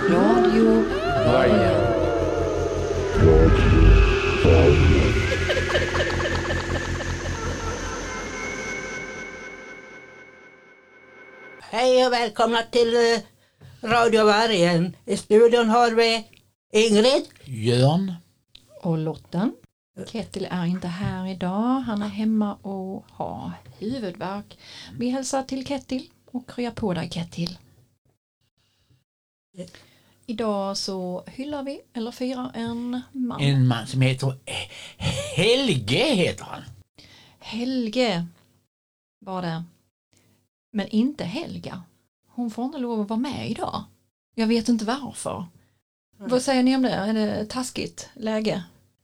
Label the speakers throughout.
Speaker 1: Radio Vargen.
Speaker 2: Hej och välkomna till Radio Vargen. I studion har vi Ingrid,
Speaker 3: Jörn
Speaker 1: och Lotten. Kettil är inte här idag. Han är hemma och har huvudvärk. Vi hälsar till Kettil och krya på dig, Kettil. Idag så hyllar vi eller firar en man.
Speaker 3: En man som heter Helge heter han.
Speaker 1: Helge var det. Men inte Helga. Hon får inte lov att vara med idag. Jag vet inte varför. Vad säger ni om det? Är det taskigt läge?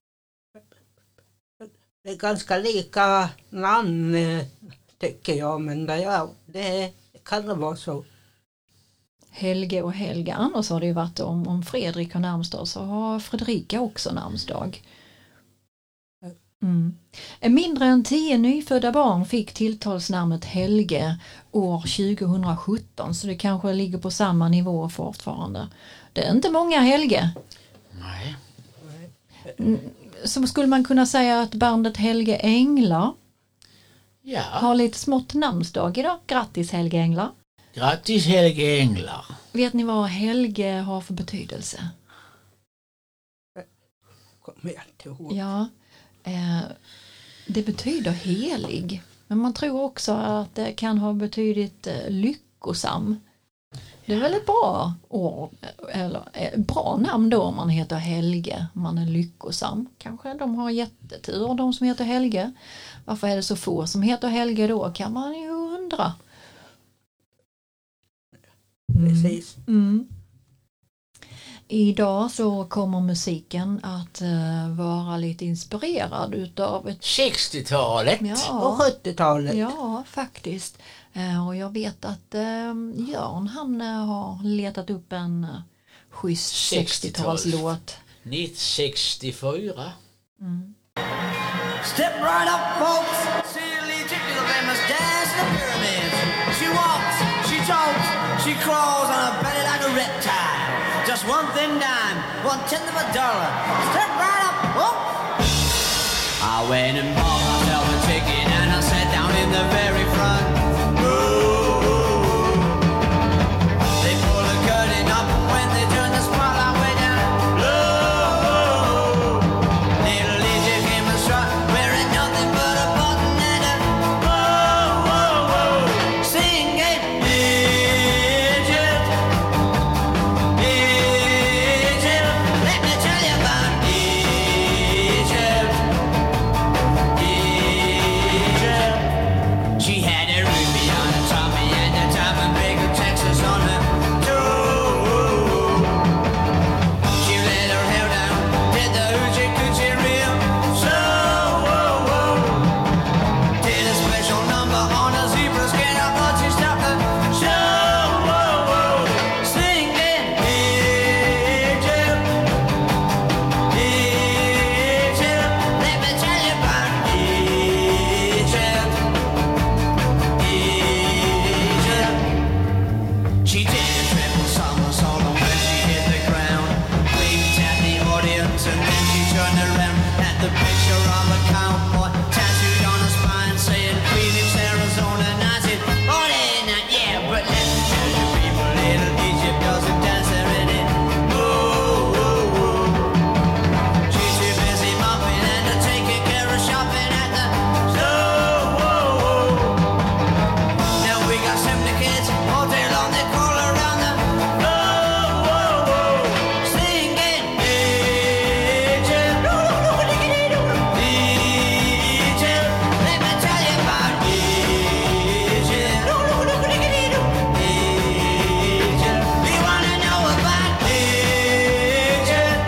Speaker 2: det är ganska lika namn tycker jag, men det kan det vara så.
Speaker 1: Helge och Helga. Annars har det ju varit om Fredrik har namnsdag så har Fredrika också namnsdag. Mindre än 10 nyfödda barn fick tilltalsnamnet Helge år 2017, så det kanske ligger på samma nivå fortfarande. Det är inte många Helge.
Speaker 3: Nej.
Speaker 1: Så skulle man kunna säga att bandet Helge Änglar har lite smått namnsdag idag. Grattis Helge Änglar.
Speaker 3: Grattis Helge Änglar.
Speaker 1: Vet ni vad Helge har för betydelse?
Speaker 2: Kommer jag inte ihåg.
Speaker 1: Ja, det betyder helig. Men man tror också att det kan ha betydit lyckosam. Det är väl ett bra ord, eller bra namn då om man heter Helge, om man är lyckosam. Kanske de har jättetur, de som heter Helge. Varför är det så få som heter Helge då, kan man ju undra.
Speaker 2: Precis.
Speaker 1: Idag så kommer musiken att vara lite inspirerad utav ett
Speaker 3: 60-talet.
Speaker 2: Och 70-talet.
Speaker 1: Ja, faktiskt. Och jag vet att Jörn han har letat upp en schysst 60-talslåt.
Speaker 3: 1964.
Speaker 4: Step right up, folks. See a little chick with a famous dance in the pyramids. She walks, she talks, she crawls on her belly like a reptile. Just one thin dime, 1/10 of a dollar. Step right up, oh! I went and bought myself a ticket and I sat down in the very front. Ooh. They pull the curtain up when they turn the spotlight way down low. Little Lizzie came and struck, wearing nothing but a button and a whoa. Singing Egypt, Egypt. Let me tell you about Egypt, Egypt. She had a ruby on her tummy and a diamond ring of Texas on her toe. She let her hair down, did the hoochie coochie real slow. Did a special number on a zebra skin, I thought she stopped the show. Singing Egypt, Egypt. Let me tell you about Egypt, Egypt. She did a triple somersault and when she hit the ground, winked at the audience and then she turned around at the picture of a cowboy tattooed on her spine saying Phoenix, Arizona. And I said, oh, they're not, yeah, but let me tell you people, little Egypt doesn't dance there anymore. She's too busy mopping and to taking care of shopping at the store. Now we got 70 kids all day long, they call around the singing Egypt, Egypt. Let me tell you about Egypt, Egypt. We wanna know about Egypt,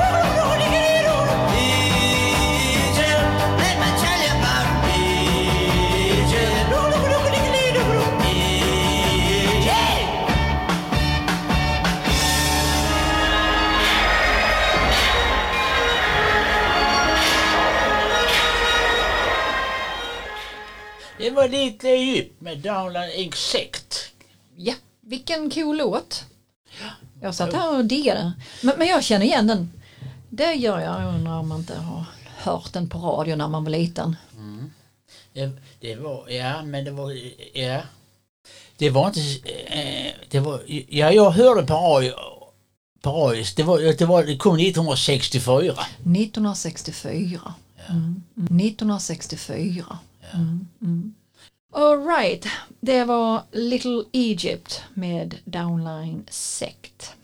Speaker 4: Egypt. Let me tell you about Egypt, Egypt.
Speaker 3: Det var lite djup med Downland Insect.
Speaker 1: Ja, vilken cool låt. Jag satt här och diggade. Men jag känner igen den. Det gör jag undrar om man inte har hört den på radio när man var liten.
Speaker 3: Det var, men det var, det var inte, jag hörde på radio, det kom 1964.
Speaker 1: 1964. 1964. All right, det var Little Egypt med Downline Sect.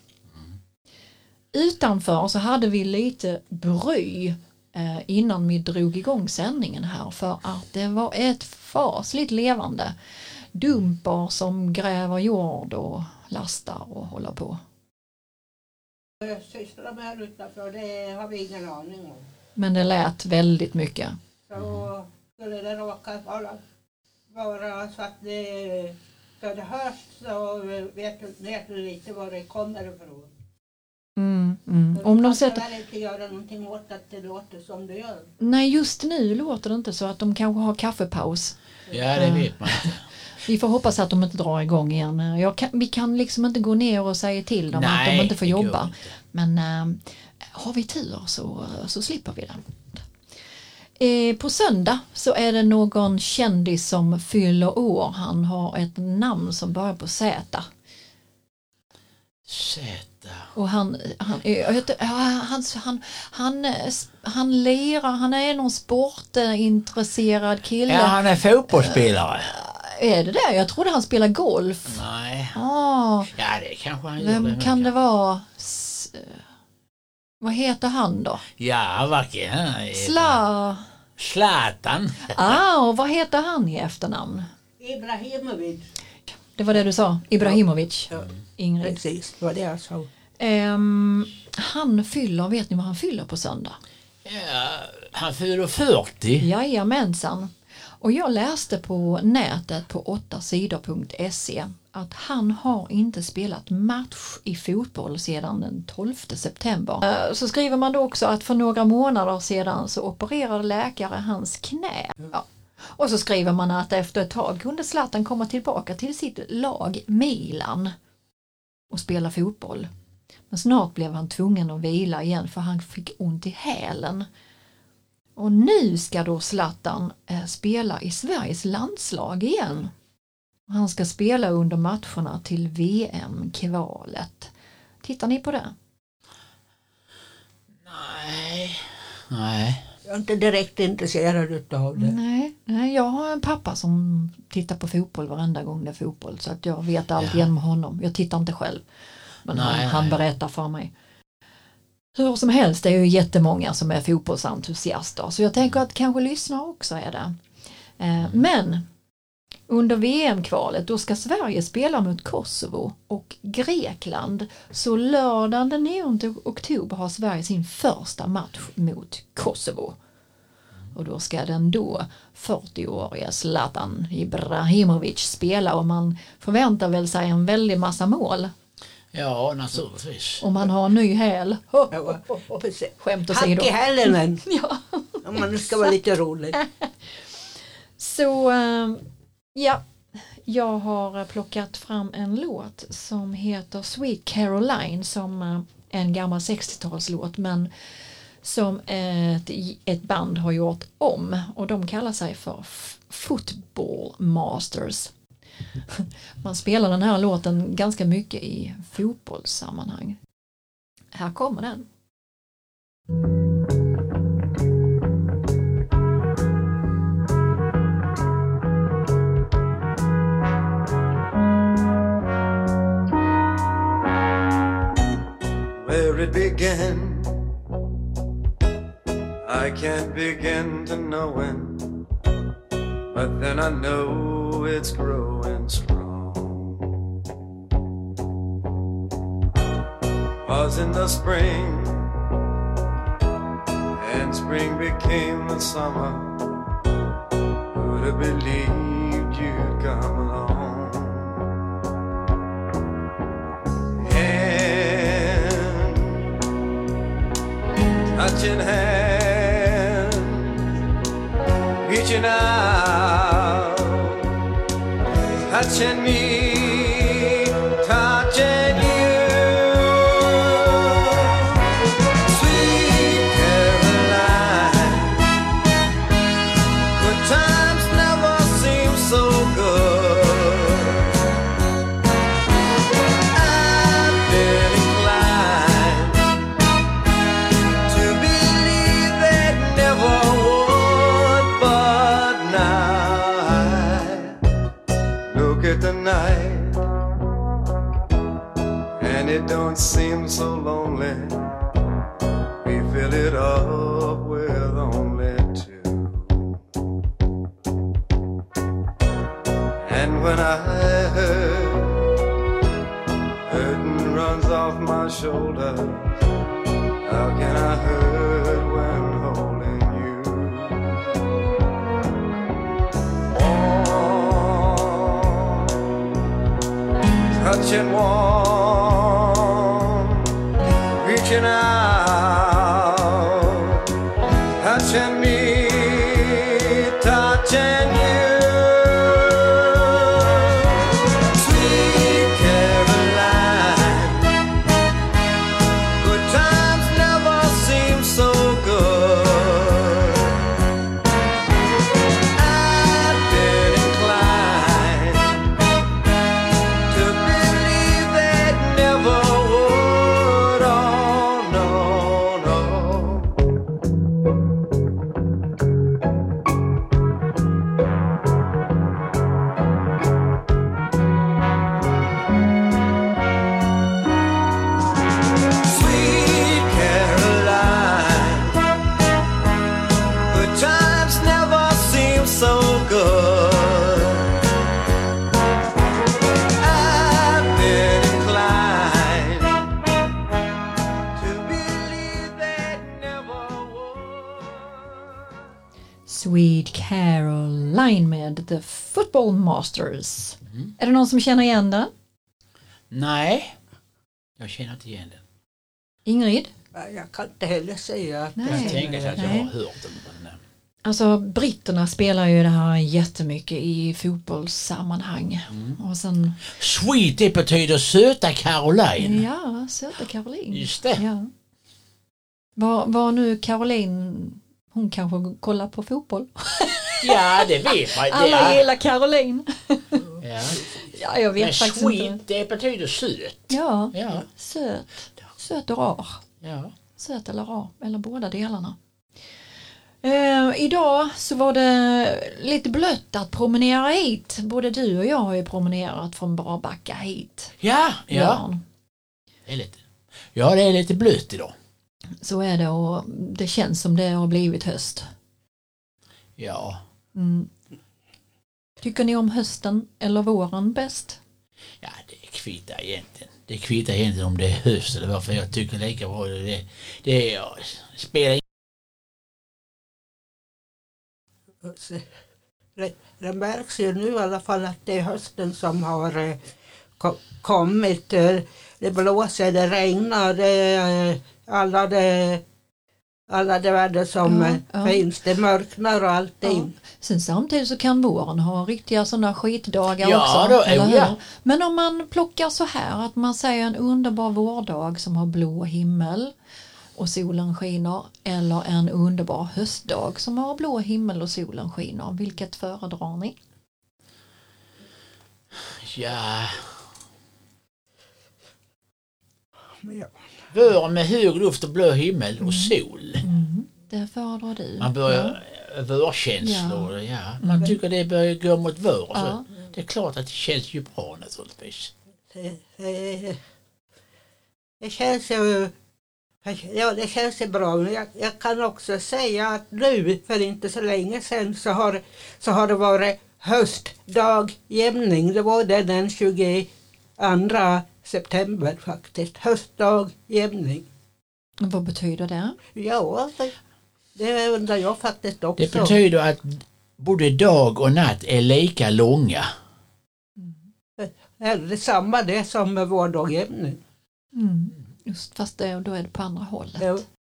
Speaker 1: Utanför så hade vi lite bry innan vi drog igång sändningen här för att det var ett fasligt levande. Dumpar som gräver jord och lastar och håller på.
Speaker 2: Jag sysslar med här utanför, det har vi ingen aning om.
Speaker 1: Men det lät väldigt mycket.
Speaker 2: Så skulle det råka vara så att det hörs så vet du lite var det kommer ifrån.
Speaker 1: Om de sätter...
Speaker 2: kan inte göra någonting åt att det låter som det gör.
Speaker 1: Nej, just nu låter det inte så att de kanske har kaffepaus.
Speaker 3: Ja, det vet man inte.
Speaker 1: Vi får hoppas att de inte drar igång igen. Vi kan liksom inte gå ner och säga till dem att de inte får jobba. Inte. Men har vi tur så slipper vi det. På söndag så är det någon kändis som fyller år. Han har ett namn som börjar på Z. Och han lirar, han är någon sportintresserad kille.
Speaker 3: Ja, han är fotbollsspelare.
Speaker 1: Är det det? Jag trodde han spelar golf.
Speaker 3: Nej.
Speaker 1: Ja,
Speaker 3: det kanske han gör.
Speaker 1: Vem kan det vara? Vad heter han då?
Speaker 3: Ja, varken. Zlatan.
Speaker 1: Och vad heter han i efternamn?
Speaker 2: Ibrahimovic.
Speaker 1: Det var det du sa, Ibrahimovic.
Speaker 2: Ja.
Speaker 1: Ingrid.
Speaker 2: Precis, det var det jag sa.
Speaker 1: Han fyller, vet ni vad han fyller på söndag?
Speaker 3: Ja, han fyller 40.
Speaker 1: Jajamensan. Och jag läste på nätet på 8sidor.se att han har inte spelat match i fotboll sedan den 12 september. Så skriver man då också att för några månader sedan så opererade läkare hans knä. Ja. Och så skriver man att efter ett tag kunde Zlatan komma tillbaka till sitt lag Milan och spela fotboll. Men snart blev han tvungen att vila igen för han fick ont i hälen. Och nu ska då Zlatan spela i Sveriges landslag igen. Han ska spela under matcherna till VM-kvalet. Tittar ni på det?
Speaker 3: Nej.
Speaker 2: Jag är inte direkt intresserad av det.
Speaker 1: Nej, jag har en pappa som tittar på fotboll varenda gång det är fotboll. Så att jag vet allt genom honom. Jag tittar inte själv. Men han berättar för mig. Hur som helst, det är ju jättemånga som är fotbollsentusiaster. Så jag tänker att kanske lyssnare också är det. Men under VM-kvalet då ska Sverige spela mot Kosovo och Grekland. Så lördagen den 9 oktober har Sverige sin första match mot Kosovo. Och då ska den då 40-åriga Zlatan Ibrahimovic spela och man förväntar väl sig en väldig massa mål.
Speaker 3: Ja, naturligtvis.
Speaker 1: Om man har en ny häl. Skämt åsido.
Speaker 2: Hack i hälen.
Speaker 1: Ja.
Speaker 2: Om man ska vara lite rolig.
Speaker 1: Så ja, jag har plockat fram en låt som heter Sweet Caroline som en gammal 60-talslåt men som ett band har gjort om och de kallar sig för Football Masters. Man spelar den här låten ganska mycket i fotbollssammanhang. Här kommer den.
Speaker 5: Where it began, I can't begin to know it, but then I know it's growing strong. Was in the spring, and spring became the summer. Who'd have believed you'd come along? Touching hands, reaching out, touching me, touching you. times never seem so good. I've been inclined to believe that never would, but now I look at the night and it don't seem so lonely. We fill it up with only two. And when I hurtin' runs off my shoulders, how can I hurt when holding you? Warm, touching warm, reaching out, touching me, touching you. Sweet Caroline, good times never seem so good. I've been inclined to believe that never would. Oh no, no. Sweet Caroline, good times never seem so good. I've been inclined to believe that never would.
Speaker 1: Sweet Caroline med The Football Masters. Är det någon som känner igen den?
Speaker 3: Nej, jag känner inte igen den.
Speaker 1: Ingrid?
Speaker 2: Jag kan inte heller säga att
Speaker 1: Nej.
Speaker 3: Jag tänker att jag
Speaker 1: Nej.
Speaker 3: har hört den. Men,
Speaker 1: Alltså britterna spelar ju det här jättemycket i fotbollssammanhang. Och sen,
Speaker 3: Sweet, det betyder söta Caroline.
Speaker 1: ja, söta Caroline.
Speaker 3: Just det.
Speaker 1: Ja. Var nu Caroline, hon kanske kollar på fotboll.
Speaker 3: Ja, det vet man.
Speaker 1: Alla gillar Caroline.
Speaker 3: Ja.
Speaker 1: Ja, jag vet
Speaker 3: Men
Speaker 1: faktiskt
Speaker 3: sweet,
Speaker 1: inte.
Speaker 3: det betyder söt.
Speaker 1: Ja,
Speaker 3: Ja.
Speaker 1: söt och rar.
Speaker 3: Ja.
Speaker 1: Söt eller rar, eller båda delarna. Idag så var det lite blött att promenera hit. Både du och jag har ju promenerat från Barbacka hit.
Speaker 3: Ja.
Speaker 1: Björn.
Speaker 3: Det är lite. Ja, det är lite blött idag.
Speaker 1: Så är det, och det känns som det har blivit höst.
Speaker 3: Ja.
Speaker 1: Mm. Tycker ni om hösten eller våren bäst?
Speaker 3: Ja, det kvittar egentligen. Det kvittar egentligen om det är höst eller varför jag tycker lika bra. Det är, spelar
Speaker 2: det märks ju nu i alla fall att det är hösten som har kommit. Det blåser, det regnar, alla det väder som finns, det mörknar och allting.
Speaker 1: Ja. Sen samtidigt så kan våren ha riktiga sådana skitdagar
Speaker 3: Ja,
Speaker 1: också.
Speaker 3: då,
Speaker 1: eller hur?
Speaker 3: ja.
Speaker 1: Men om man plockar så här, att man säger en underbar vårdag som har blå himmel och solen skiner, eller en underbar höstdag som har blå himmel och solen skiner. Vilket föredrar ni?
Speaker 3: ja.
Speaker 2: Ja.
Speaker 3: Vår med hög luft och blå himmel och sol.
Speaker 1: Det föredrar du.
Speaker 3: Man börjar vårkänslor. Ja. Man tycker det börjar gå mot vår.
Speaker 1: Ja.
Speaker 3: Så det är klart att det känns ju bra naturligtvis.
Speaker 2: Det känns ju... Ja, det känns ju bra. Men jag kan också säga att nu, för inte så länge sedan, så har det varit höstdagjämning. Det var det den 22 september faktiskt. Höstdagjämning.
Speaker 1: Vad betyder det?
Speaker 2: Ja, det undrar jag faktiskt också.
Speaker 3: Det betyder att både dag och natt är lika långa.
Speaker 2: Det är detsamma det som med vårdagjämning.
Speaker 1: Just fast då är det på andra hållet.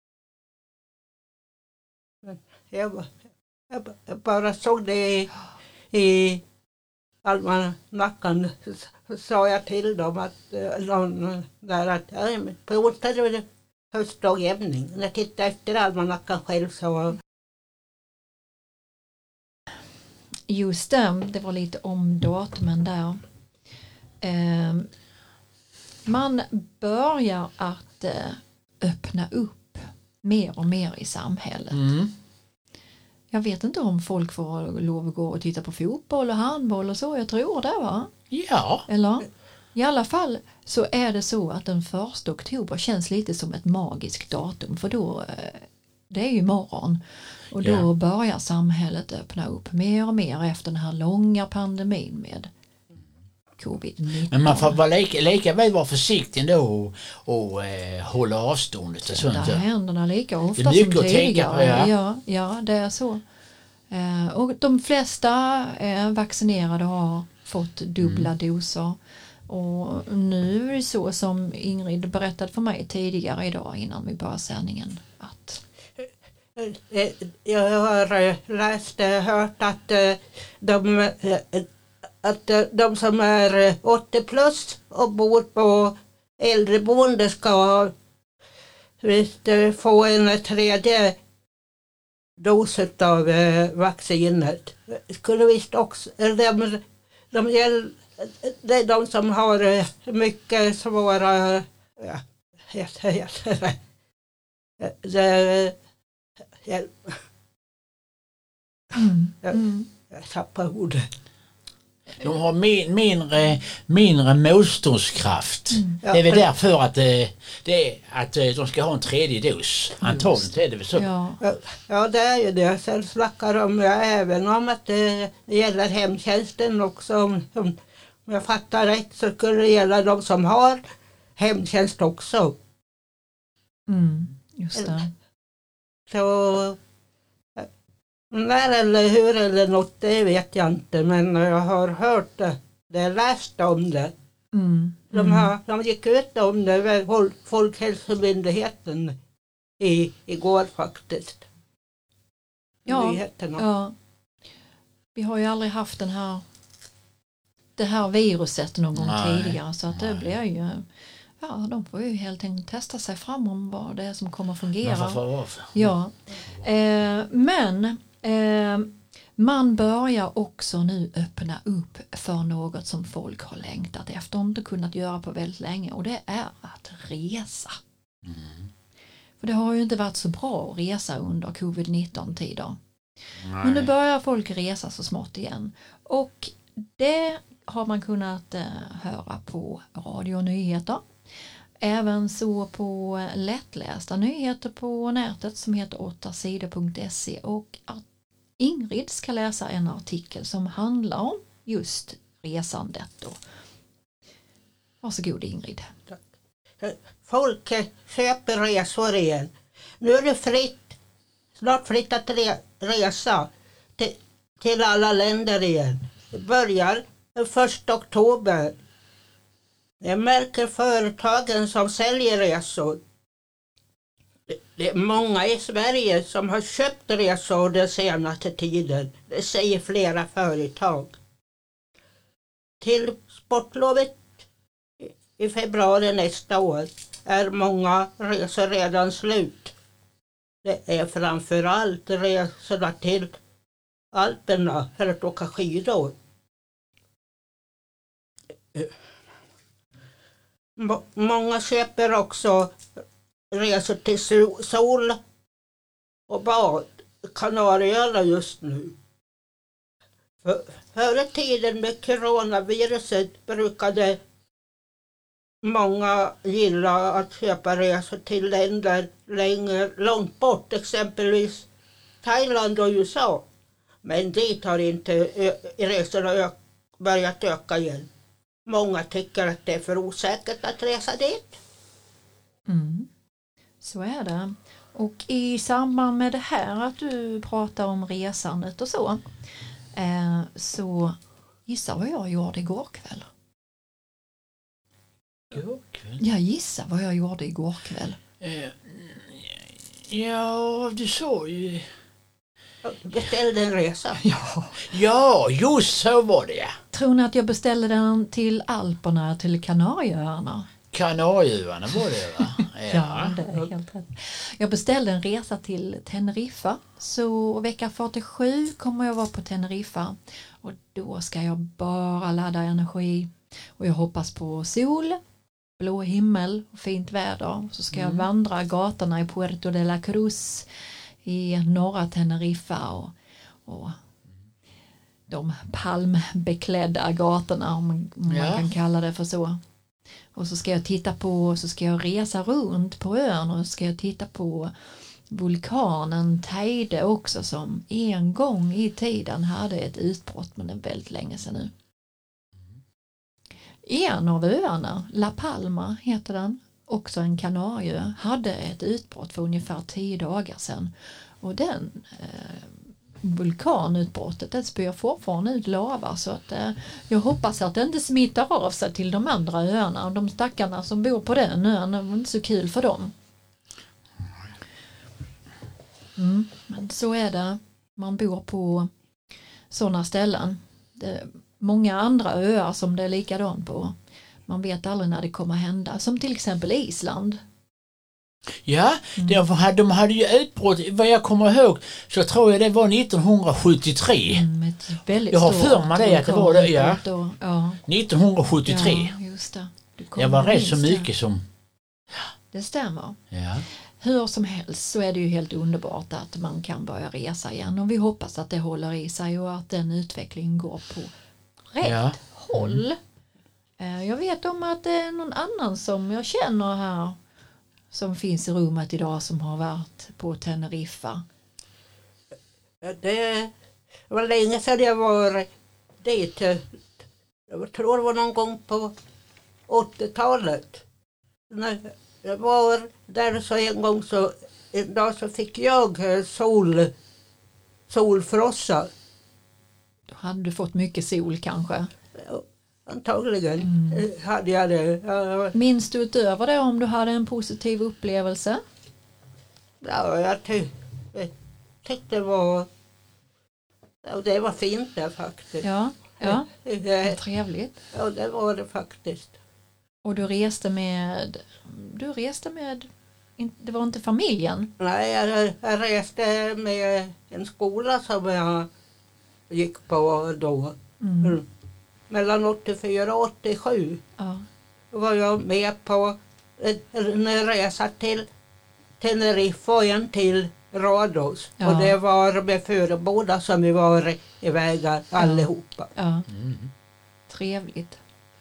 Speaker 2: Ja. Jag bara såg det i almanackan, så sa jag till dem att någon där att på onsdag är det höstdagjämning. När jag tittade efter almanackan själv så
Speaker 1: Just det var lite om datumen där. Man börjar att öppna upp mer och mer i samhället. Jag vet inte om folk får lov att gå och titta på fotboll och handboll och så. Jag tror det, va?
Speaker 3: Ja.
Speaker 1: Eller? I alla fall så är det så att den 1 oktober känns lite som ett magiskt datum. För då, det är ju imorgon. Och då börjar samhället öppna upp mer och mer efter den här långa pandemin med covid-19.
Speaker 3: Men man får vara lika väl vara försiktig då och hålla avståndet och sånt.
Speaker 1: Där händerna lika ofta
Speaker 3: det är mycket
Speaker 1: som
Speaker 3: att tänka
Speaker 1: tidigare.
Speaker 3: på,
Speaker 1: Ja, det är så. Och de flesta vaccinerade har fått dubbla doser. Och nu är det så som Ingrid berättade för mig tidigare idag innan vi började sändningen att
Speaker 2: jag har hört att de som är 80 plus och bor på äldreboende ska få en tredje dos av vaccinet. Skulle visst också det är de som har mycket svåra jag tappar ordet.
Speaker 3: De har mindre motståndskraft. Det är väl därför att de ska ha en tredje dos. Antagligen är det väl så.
Speaker 2: Ja, det är ju det. Sen snackar de även om att det gäller hemtjänsten också. Om jag fattar rätt så skulle det gälla de som har hemtjänst också.
Speaker 1: Just det.
Speaker 2: Så när eller hur eller något, det vet jag inte, men jag har hört det. Jag har läst om det. De gick ut om det med Folkhälsomyndigheten igår faktiskt. Nyheterna.
Speaker 1: Ja. Vi har ju aldrig haft det här viruset någon gång tidigare, så att det blir ju de får ju helt enkelt testa sig fram om vad det är som kommer att fungera. Ja. Men man börjar också nu öppna upp för något som folk har längtat efter och inte kunnat göra på väldigt länge, och det är att resa. För det har ju inte varit så bra att resa under covid-19-tider. Men nu börjar folk resa så smått igen. Och det har man kunnat höra på radio och nyheter. Även så på lättlästa nyheter på nätet som heter 8sidor.se, och att Ingrid ska läsa en artikel som handlar om just resandet då. Varsågod Ingrid.
Speaker 2: Folk köper resor igen. Nu är det snart fritt att resa till alla länder igen. Det börjar den 1 oktober. Jag märker företagen som säljer resor. Det är många i Sverige som har köpt resor den senaste tiden. Det säger flera företag. Till sportlovet i februari nästa år är många resor redan slut. Det är framförallt resorna till Alperna för att åka skidor. Många köper också resor till sol och bad. Kanarieöarna just nu. Förr i tiden med coronaviruset brukade många gilla att köpa resor till länder långt bort, exempelvis Thailand och USA. Men dit har inte resorna börjat öka igen. Många tycker att det är för osäkert att resa dit.
Speaker 1: Så är det. Och i samband med det här att du pratar om resandet och så gissa vad jag gjorde igår kväll. Jag gissar vad jag gjorde igår kväll.
Speaker 3: Ja, du sa ju...
Speaker 2: Beställde en resa.
Speaker 3: Ja, just så var det.
Speaker 1: Tror ni att jag beställde den till Alperna, till Kanarieöarna?
Speaker 3: Kanarieöarna var det, va?
Speaker 1: Ja, det är helt rätt. Jag beställde en resa till Teneriffa, så vecka 47 kommer jag vara på Teneriffa och då ska jag bara ladda energi och jag hoppas på sol, blå himmel och fint väder. Så ska jag vandra gatorna i Puerto de la Cruz i norra Teneriffa och de palmbeklädda gatorna, om man kan kalla det för så. Och så ska jag titta på, så ska jag resa runt på ön och så ska jag titta på vulkanen Teide också, som en gång i tiden hade ett utbrott, men det är väldigt länge sedan nu. En av öarna, La Palma heter den, också en Kanarieö, hade ett utbrott för ungefär 10 dagar sedan. Och den vulkanutbrottet, det spyr fortfarande ut lava, så att jag hoppas att det inte smittar av sig till de andra öarna, och de stackarna som bor på den ön, det var inte så kul för dem. Men så är det, man bor på sådana ställen. Det är många andra öar som det är likadant på. Man vet aldrig när det kommer hända, som till exempel Island.
Speaker 3: Ja, de hade ju utbrott, vad jag kommer ihåg så tror jag det var 1973. Jag har för mig det att det var det, ja. 1973.
Speaker 1: Ja, just det.
Speaker 3: Jag var rätt så mycket som...
Speaker 1: Det stämmer.
Speaker 3: Ja.
Speaker 1: Hur som helst så är det ju helt underbart att man kan börja resa igen, och vi hoppas att det håller i sig och att den utvecklingen går på rätt håll. Jag vet om att det är någon annan som jag känner här som finns i rummet idag som har varit på Teneriffa.
Speaker 2: Det var länge sedan jag var dit. Jag tror det var någon gång på 80-talet. När jag var där så en dag så fick jag solfrossa.
Speaker 1: Då hade du fått mycket sol kanske?
Speaker 2: Antagligen hade jag det.
Speaker 1: Minns du utöver det om du hade en positiv upplevelse?
Speaker 2: Ja, jag tyckte det var fint där faktiskt.
Speaker 1: Ja, trevligt.
Speaker 2: Ja, det var det faktiskt.
Speaker 1: Och du reste med, det var inte familjen?
Speaker 2: Nej, jag reste med en skola som jag gick på då. Mellan 84 och 87.
Speaker 1: Ja.
Speaker 2: Då var jag med på en resa till Teneriffa och en till Rhodos.
Speaker 1: Ja.
Speaker 2: Och det var med förebåda som vi var iväg allihopa.
Speaker 1: Ja. Trevligt.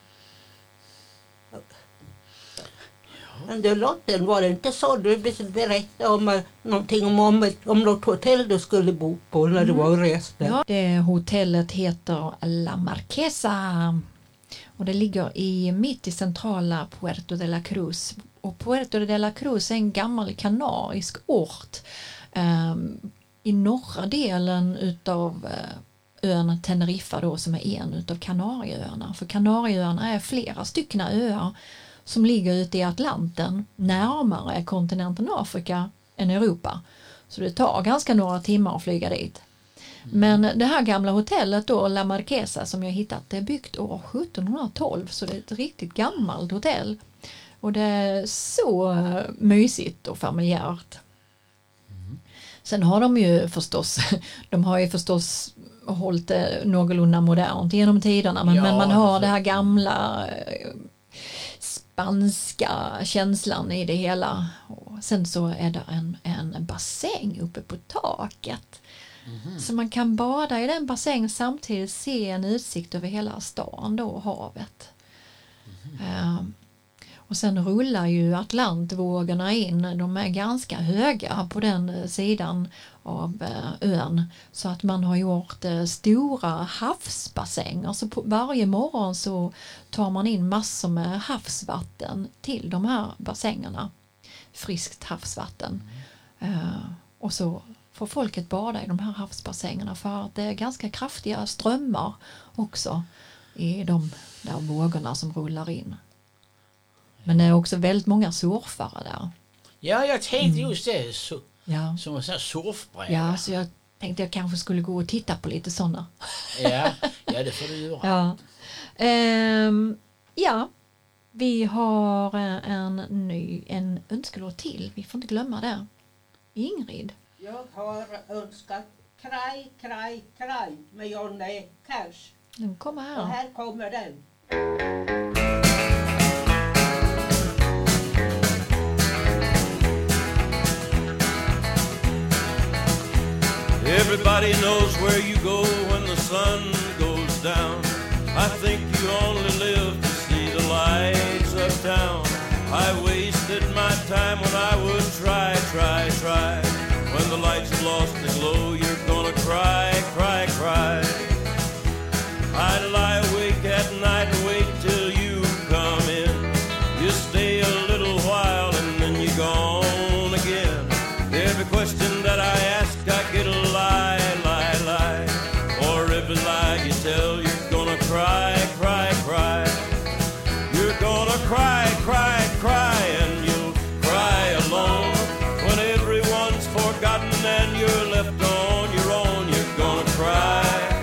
Speaker 2: Men du Lotten, var det inte så du berättade om någonting om något hotell du skulle bo på när du var och reste?
Speaker 1: Ja, det hotellet heter La Marquesa och det ligger mitt i centrala Puerto de la Cruz. Och Puerto de la Cruz är en gammal kanarisk ort i norra delen utav ön Teneriffa då, som är en utav Kanarieöarna. För Kanarieöarna är flera stycken öar som ligger ute i Atlanten, närmare kontinenten Afrika än Europa. Så det tar ganska några timmar att flyga dit. Men det här gamla hotellet då, La Marquesa, som jag hittat, det är byggt år 1712, så det är ett riktigt gammalt hotell. Och det är så mysigt och familjärt. Sen har de har ju förstås hållit det någorlunda modernt genom tiderna, men man har det här gamla spanska känslan i det hela. Och sen så är det en bassäng uppe på taket. Så man kan bada i den bassängen samtidigt se en utsikt över hela stan då, och havet. Och sen rullar ju Atlantvågorna in. De är ganska höga på den sidan av ön. Så att man har gjort stora havsbassänger. Så varje morgon så tar man in massor med havsvatten till de här bassängerna. Friskt havsvatten. Och så får folket bada i de här havsbassängerna, för att det är ganska kraftiga strömmar också i de där vågorna som rullar in. Men det är också väldigt många surfare där.
Speaker 3: Ja, jag tänkte just det.
Speaker 1: Ja.
Speaker 3: Som en sån här surfbräda.
Speaker 1: Ja, så jag tänkte jag kanske skulle gå och titta på lite sådana.
Speaker 3: Ja, det får du göra.
Speaker 1: Ja. Vi har en önskelåt till. Vi får inte glömma det. Ingrid.
Speaker 2: Jag har önskat Kraj, kraj, kraj med Johnny Cash.
Speaker 1: Den kommer här.
Speaker 2: Och här kommer den.
Speaker 6: Everybody knows where you go when the sun goes down. I think you only live to see the lights of town. I wasted my time when I would try. When the lights have lost the glow, you're gonna cry. I'd lie awake at night and wait till you come in. You stay a little while and then you're gone again. Every question that I ask, I get a lie. For every lie you tell, you're gonna cry. You're gonna cry, and you'll cry alone. When everyone's forgotten and you're left on your own, you're gonna cry.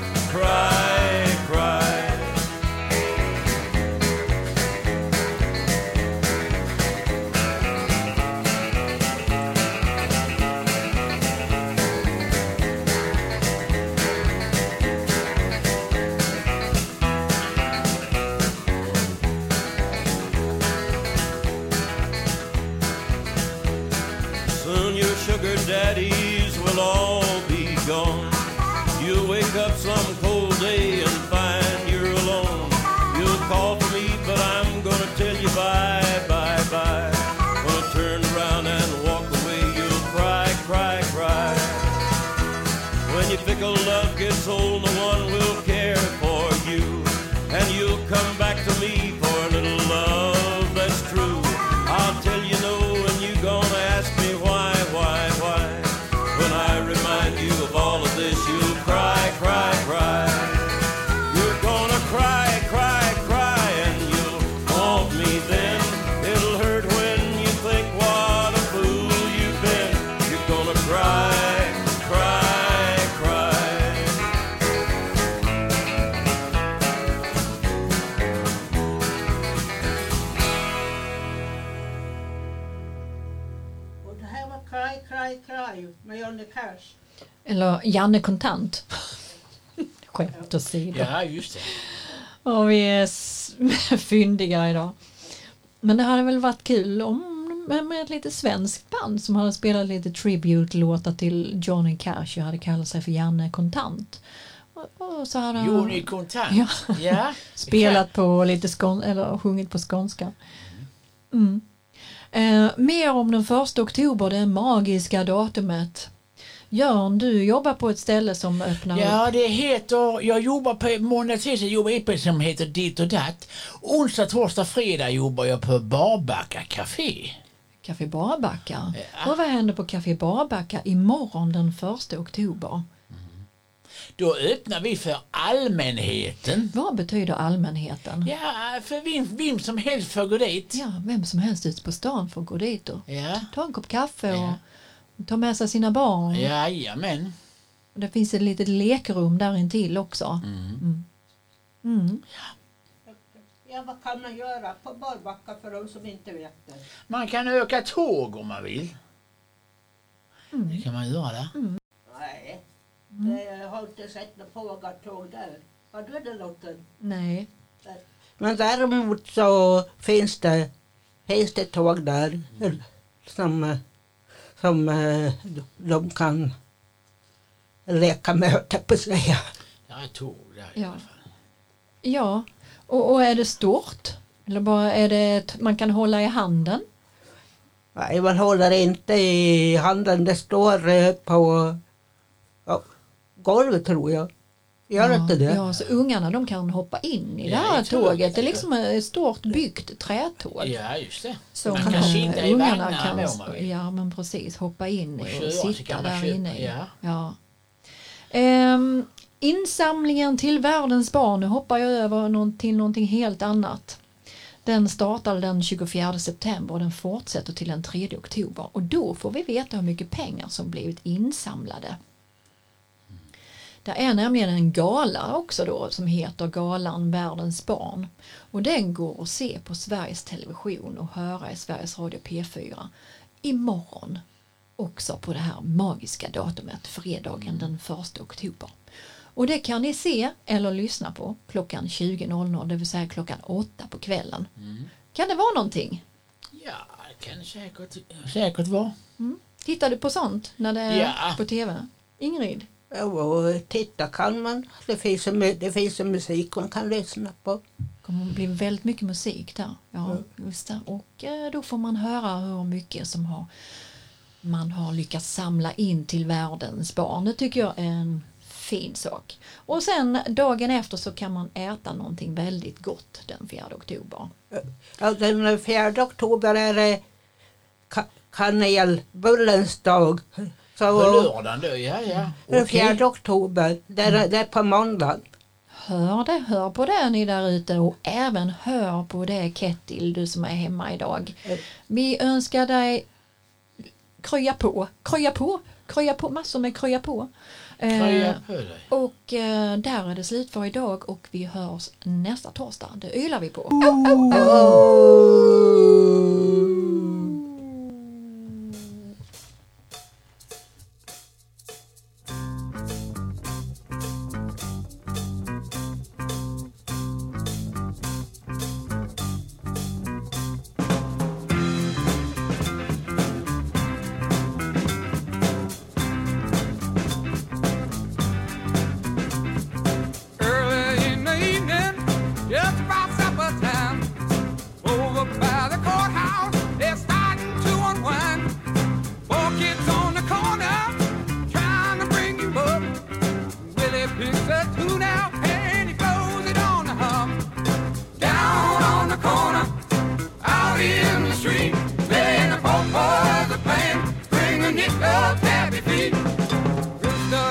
Speaker 6: Sugar daddies will all be gone. You'll wake up some cold day and find you're alone. You'll call for me, but I'm gonna tell you bye. Gonna turn around and walk away, you'll cry. When your fickle love gets old, no one will care for you. And you'll come back to me for a little love that's true. I'll tell you no, and you're gonna ask me why. When I remind you of all of this, you'll cry. You're gonna cry, and you'll want me then. It'll hurt when you think what a fool you've been. You're gonna cry.
Speaker 2: Och det här var Kraj med Johnny Cash.
Speaker 1: Eller Janne Kontant. Skämt åsido.
Speaker 3: Ja, just det.
Speaker 1: Och vi är fyndiga idag. Men det hade väl varit kul med ett lite svenskt band som hade spelat lite tribute-låtar till Johnny Cash och hade kallat sig för Janne Kontant. Och så hade
Speaker 3: Johnny Kontant? Ja.
Speaker 1: Spelat på lite eller sjungit på skånska. Mer om den 1 oktober, det magiska datumet. Jörn, du jobbar på ett ställe som öppnar...
Speaker 3: Ja, det heter... Jag jobbar på måndag till jag jobbar på som heter Ditt och Datt. Onsdag, torsdag, fredag jobbar jag på Barbacka Café.
Speaker 1: Café Barbacka? Ja. Och vad händer på Café Barbacka imorgon den 1 oktober?
Speaker 3: Då öppnar vi för allmänheten.
Speaker 1: Vad betyder allmänheten?
Speaker 3: Ja, för vem som helst får gå dit.
Speaker 1: Ja, vem som helst ute på stan får gå dit och ta en kopp kaffe och ta med sig sina barn.
Speaker 3: Jajamän.
Speaker 1: Det finns ett litet lekrum där intill också.
Speaker 2: Ja, vad kan man göra på Barbacka för de som inte vet det?
Speaker 3: Man kan öka tåg om man vill. Det kan man göra där.
Speaker 2: Nej, jag har inte sett något pågatåg där. Har du det, Lotten?
Speaker 1: Nej.
Speaker 2: Men däremot så finns det tåg där som de kan leka möte på sig.
Speaker 3: Ja, tåg där i alla fall.
Speaker 1: Ja, och är det stort? Eller bara är det man kan hålla i handen?
Speaker 2: Nej, man håller inte i handen. Det står på golvet, tror jag. Gör inte det?
Speaker 1: Ja, så ungarna de kan hoppa in i det här tåget. Det är liksom ett stort byggt trätåg.
Speaker 3: Ja, just det.
Speaker 1: Så
Speaker 3: man kan sitta i vagnarna om man vill.
Speaker 1: Ja, men precis. Hoppa in och sitta där inne.
Speaker 3: Ja.
Speaker 1: Insamlingen till världens barn, nu hoppar jag över till någonting helt annat. Den startar den 24 september och den fortsätter till den 3 oktober. Och då får vi veta hur mycket pengar som blivit insamlade. Det är nämligen en gala också då som heter Galan Världens barn. Och den går att se på Sveriges Television och höra i Sveriges Radio P4 imorgon. Också på det här magiska datumet, fredagen den 1 oktober. Och det kan ni se eller lyssna på klockan 20.00, det vill säga klockan 8 på kvällen. Kan det vara någonting?
Speaker 3: Ja, det kan säkert vara.
Speaker 1: Tittar du på sånt när det är på tv? Ingrid?
Speaker 2: Och titta kan man. Det finns en musik man kan lyssna på.
Speaker 1: Det kommer att bli väldigt mycket musik där. Ja, just det. Och då får man höra hur mycket som man har lyckats samla in till världens barn. Det tycker jag är en fin sak. Och sen dagen efter så kan man äta någonting väldigt gott den 4 oktober.
Speaker 2: Ja, den 4 oktober är det kanelbullens dag. Så,
Speaker 3: på lördagen då, ja.
Speaker 2: Den 4 oktober, det är på måndag.
Speaker 1: Hör på det ni där ute och även hör på det Kettil, du som är hemma idag. Vi önskar dig krya på, massor med krya på. Och där är det slut för idag och vi hörs nästa torsdag. Det ylar vi på.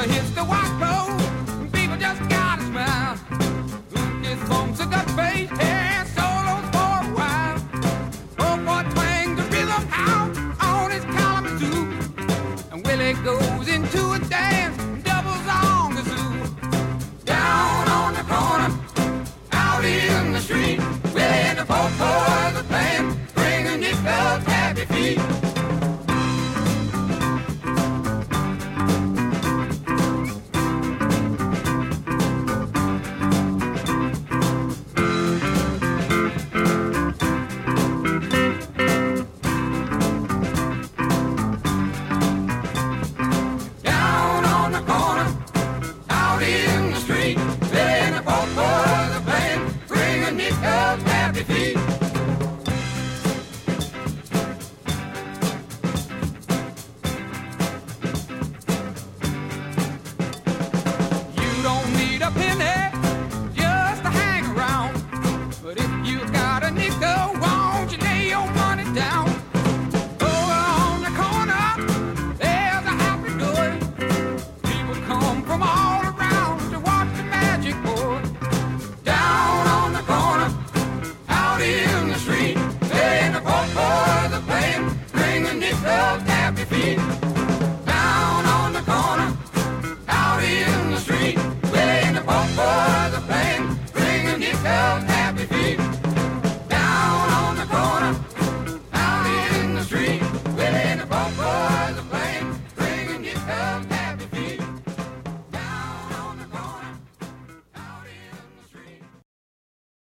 Speaker 7: Face